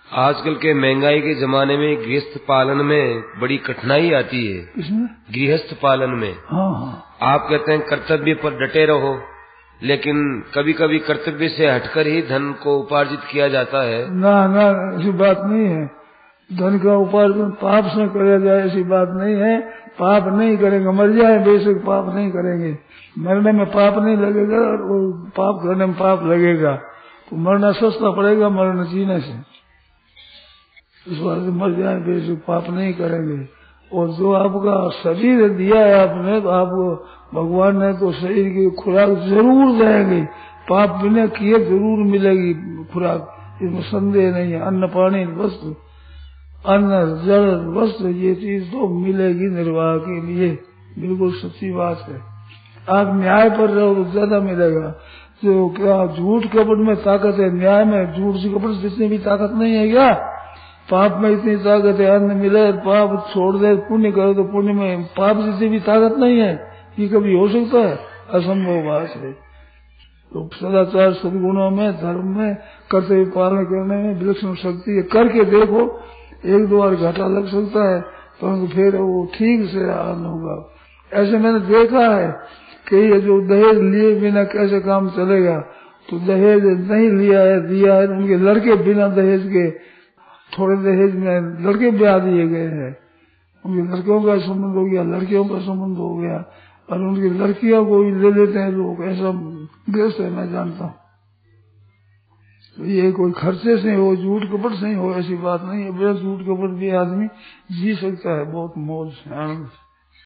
आजकल के महंगाई के जमाने में गृहस्थ पालन में बड़ी कठिनाई आती है। इसमें गृहस्थ पालन में आप कहते हैं कर्तव्य पर डटे रहो, लेकिन कभी कभी कर्तव्य से हटकर ही धन को उपार्जित किया जाता है। ना ऐसी बात नहीं है। धन का उपार्जन पाप से किया जाए ऐसी बात नहीं है। पाप नहीं करेंगे, मर जाए बेशक पाप नहीं करेंगे। मरने में पाप नहीं लगेगा और वो पाप करने में पाप लगेगा, तो मरना सस्ता पड़ेगा मरना जीने से। इस बात से मर जाए बेशक पाप नहीं करेंगे। और जो आपका शरीर दिया है आपने, तो आपको भगवान ने तो शरीर की खुराक जरूर देंगे, पाप बिना किए जरूर मिलेगी खुराक, इसमें संदेह नहीं है। अन्न पानी वस्त्र, अन्न जल वस्त्र, ये चीज तो मिलेगी निर्वाह के लिए, बिल्कुल सच्ची बात है। आप न्याय पर रहो तो ज्यादा मिलेगा। तो क्या झूठ कपट में ताकत है, न्याय में झूठ से कपट जितनी भी ताकत नहीं है क्या? पाप में इतनी ताकत है, अन्न मिले पाप छोड़ दे, पुण्य करे तो पुण्य में पाप जितनी भी ताकत नहीं है। ये कभी हो सकता है? असंभव बात है। तो सदाचार सदगुणों में, धर्म में, कर्तव्य पालन करने में विलक्षण शक्ति है। करके देखो, एक दो बार घाटा लग सकता है, परंतु फिर वो ठीक से आनंद होगा। ऐसे मैंने देखा है कि ये जो दहेज लिए बिना कैसे काम चलेगा। तो दहेज नहीं लिया है, दिया है, उनके लड़के बिना दहेज के, थोड़े दहेज में लड़के ब्याह दिए गए हैं। उनके लड़कियों का संबंध हो गया, लड़कियों का संबंध हो गया, और उनकी लड़कियों को भी ले लेते हैं लोग। ऐसा ग्रस्त है, मैं जानता हूँ। तो ये कोई खर्चे से हो, झूठ कपट से हो, ऐसी बात नहीं है। बिना झूठ कपट भी आदमी जी सकता है बहुत मौज से, आनंद से।